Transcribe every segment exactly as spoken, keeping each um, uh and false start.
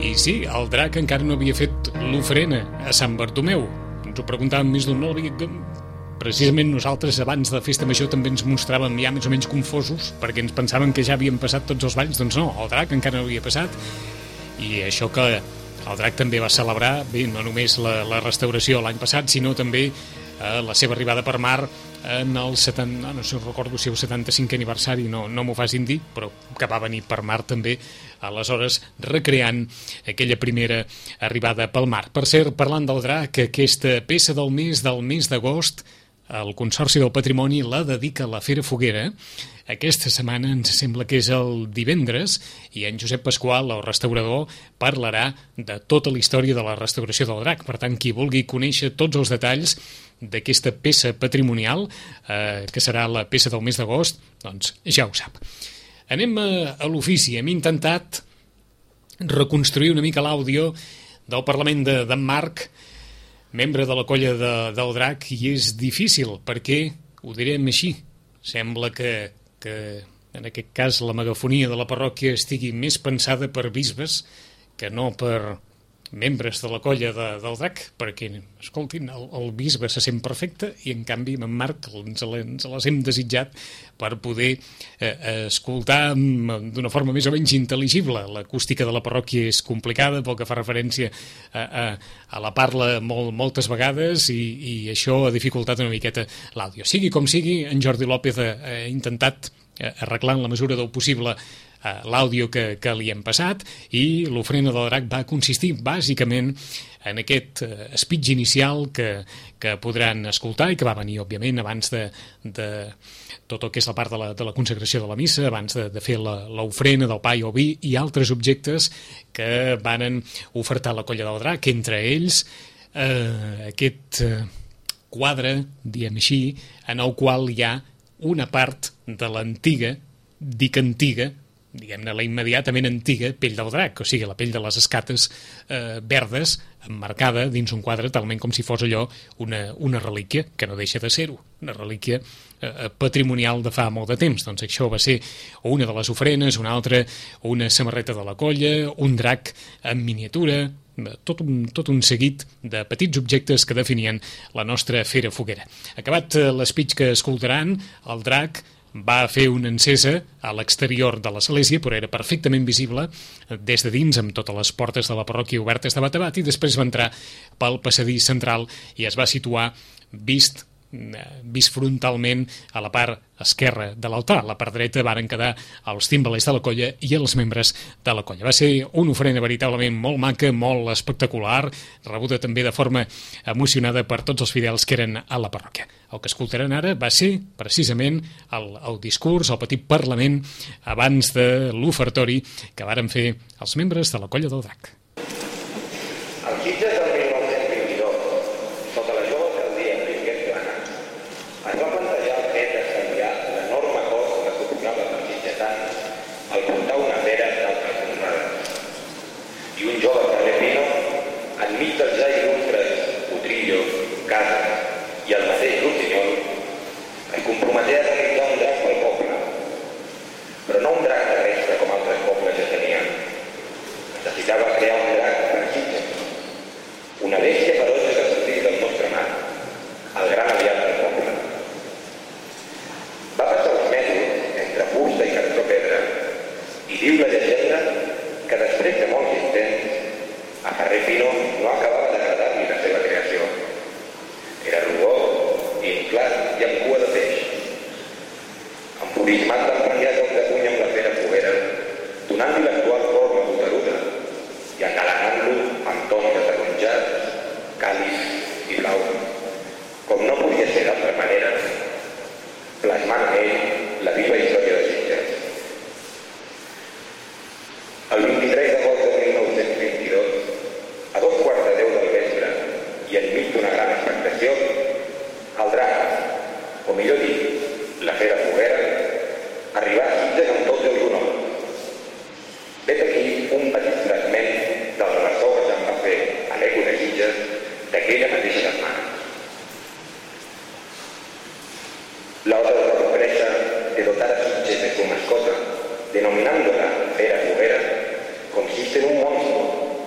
I sí, el drac encara no havia fet l'ofrena a Sant Bartomeu. Ens ho preguntàvem més d'un no, precisament nosaltres abans de Festa Major també ens mostràvem ja més o menys confosos perquè ens pensàvem que ja havien passat tots els balls. Doncs no, el drac encara no havia passat, i això que el drac també va celebrar, bé, no només la, la restauració l'any passat, sinó també eh, la seva arribada per mar en el setanta, no sé, recordo si el setanta-cinquè aniversari, no, no m'ho facin dir, però que va venir per mar també, aleshores recreant aquella primera arribada pel mar. Per cert, parlant del drac, aquesta peça del mes del mes d'agost, el Consorci del Patrimoni la dedica a la Fera Foguera. Aquesta setmana ens sembla que és el divendres, i en Josep Pasqual, el restaurador, parlarà de tota la història de la restauració del drac. Per tant, qui vulgui conèixer tots els detalls d'aquesta peça patrimonial, eh, que serà la peça del mes d'agost, doncs ja ho sap. Anem a, a l'ofici. Hem intentat reconstruir una mica l'àudio del Parlament de, d'en Marc, membre de la colla de, del drac, i és difícil perquè, ho direm així, sembla que, que en aquest cas la megafonia de la parròquia estigui més pensada per bisbes que no per membres de la colla de, del drac, perquè, escoltin, el, el bisbe se sent perfecte i en canvi en Marc ens, ens les hem desitjat per poder eh, escoltar d'una forma més o menys intel·ligible. L'acústica de la parròquia és complicada pel que fa referència a, a, a la parla molt, moltes vegades, i, i això ha dificultat una miqueta l'àudio. Sigui com sigui, en Jordi López ha, ha intentat arreglar en la mesura del possible l'àudio que, que li hem passat, i l'ofrena del drac va consistir bàsicament en aquest speech inicial que, que podran escoltar i que va venir, òbviament, abans de, de tot el que és la part de la, de la consagració de la missa, abans de, de fer l'ofrena del pa i el vi i altres objectes que varen ofertar la colla del drac, entre ells eh, aquest eh, quadre, diem així, en el qual hi ha una part de l'antiga, dic antiga, diguem-ne la immediatament antiga pell del drac, o sigui, la pell de les escates eh, verdes, emmarcada dins un quadre talment com si fos allò una, una relíquia, que no deixa de ser-ho, una relíquia eh, patrimonial de fa molt de temps. Doncs això va ser una de les ofrenes, una altra, una samarreta de la colla, un drac en miniatura, tot un, tot un seguit de petits objectes que definien la nostra Fera Foguera. Acabat l'espeech que escoltaran, el drac va fer una encesa a l'exterior de l'església, però era perfectament visible des de dins, amb totes les portes de la parròquia obertes de bat a bat, i després va entrar pel passadís central i es va situar vist vist frontalment a la part esquerra de l'altar. A la part dreta varen quedar els timbalers de la colla i els membres de la colla. Va ser una ofrena veritablement molt maca, molt espectacular, rebuda també de forma emocionada per tots els fidels que eren a la parròquia. El que escoltaran ara va ser precisament el, el discurs, el petit parlament abans de l'ofertori que varen fer els membres de la colla del drac. El quinze del mil nou-cents vint-i-dos, sota la jove alcaldia Enriquet Plana, es va plantejar el fet d'estalviar l'enorme cost que suposava per sitgetans al portar una pera d'altres comprades. I un jove carrer Pino, enmig dels ja il·lustres Potrillo, Casas i el mateix Rossinyol, es comprometé a realitzar un drac pel poble, però no un drac terrestre com altres pobles ja tenien. Necessitava crear un drac per Sitges, una bèstia ferotge que sortís del nostre mar, el gran aliat del poble. Va passar uns mesos entre fusta i cartró-pedra, i diu la llegenda que després de molts intents a Ferrer Pino no acabava d'agradar-li la seva creació. Era rugós, inflat i amb cua de peix. Enfurismat d'emprenyar joc de puny amb la Fera Foguera, donant-li l'actual forma boteruda i engalanant-lo amb tons de taronjats, càlids i blau, com no podia ser d'altra manera, plasmant en ell la viva història de Sitges. El vint-i-tres d'agost de mil nou-cents vint-i-dos, a dos quarts de deu del vespre i enmig d'una gran expectació, el drac, o millor dit, la Fera Foguera, arribà a Sitges amb tots els honors. Vet aquí un petit fragment del ressò que se'n va fer a l'Eco de Sitges d'aquella mateixa setmana. La orden de la empresa de dotar a Sitges de su mascota, denominándola Fera Foguera, consiste en un monstruo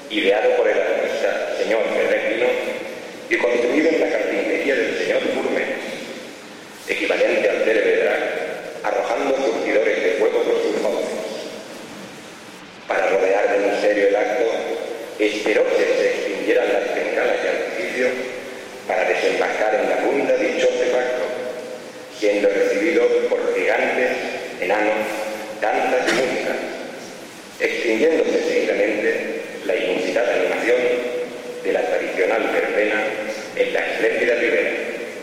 ideado por el artista señor Ferrequino y construido en la carpintería del señor Burme, equivalente al Terebedrac, arrojando surtidores de fuego por sus fauces. Para rodear de misterio el acto, esperó que se extinguieran las bengalas de artificio para desembarcar en la funda dicho artefacto, siendo recibido por gigantes, enanos, danzas y música, extinguiéndose seguidamente la inusitada animación de la tradicional verbena en la espléndida ribera.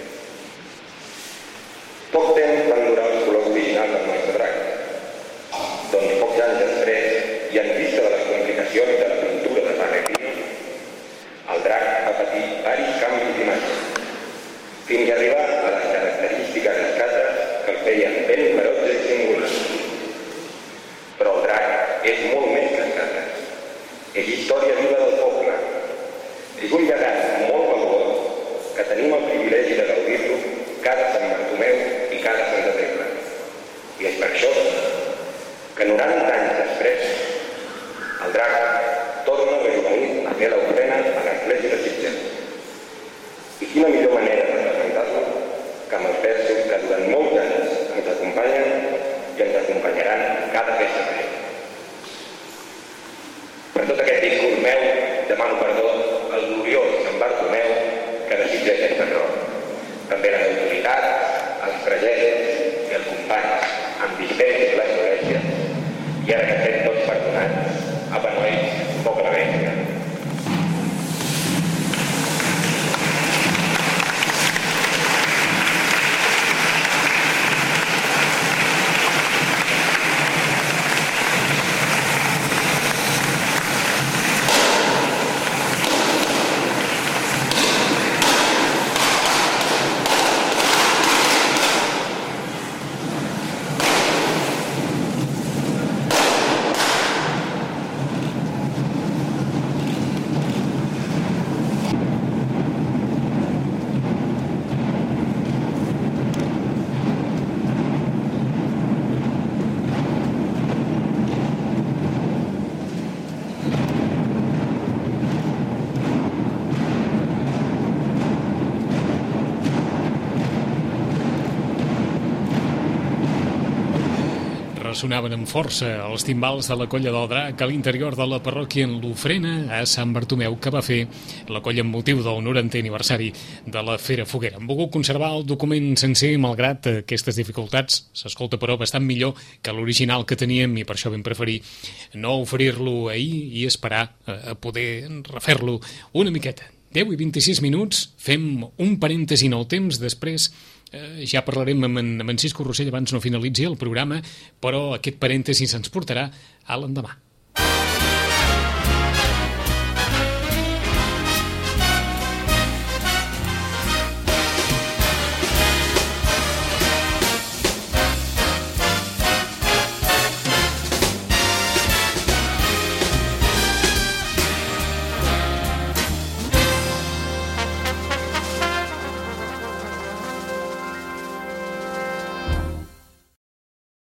Poc temps van durar els colors originals del nostre drac. Doncs pocs anys després, i en vista de les complicacions de la pintura de Ferrequino, el drac va patir varis canvis d'imatge, fins a arribar a les característiques escasses que el feien ben ferotge i singular. Però el drac és molt més que escasses. És història viva del poble. És un llegat molt valuós que tenim el privilegi de gaudir-lo cada Sant Bartomeu i cada Santa Tecla. I és per això que noranta anys després el drac torna rejuvenit a fer l'ofrena a l'església de Sitges. I quina millor manera de presentar-lo que amb els versos que durant molts anys ens acompanyen i ens acompanyaran cada festa major. Per tot aquest discurs meu demano perdó al gloriós Sant Bartomeu que desitja aquest error. També les autoritats, els presidents i els companys amb dispenses i les esglésies. I ara que estem tots perdonats, apa nois, poc la bèstia. Sonaven amb força els timbals de la Colla del Drac a l'interior de la parròquia en l'ofrena a Sant Bartomeu que va fer la colla amb motiu del norantè aniversari de la Fera Foguera. Han volgut conservar el document sencer malgrat aquestes dificultats. S'escolta, però, bastant millor que l'original que teníem i per això vam preferir no oferir-lo ahir i esperar a poder refer-lo una miqueta. deu i vint-i-sis minuts, fem un parèntesi en el temps, després Eh, ja parlarem amb en, amb en Cisco Rossell abans no finalitzi el programa, però aquest parèntesi se'ns portarà a l'endemà.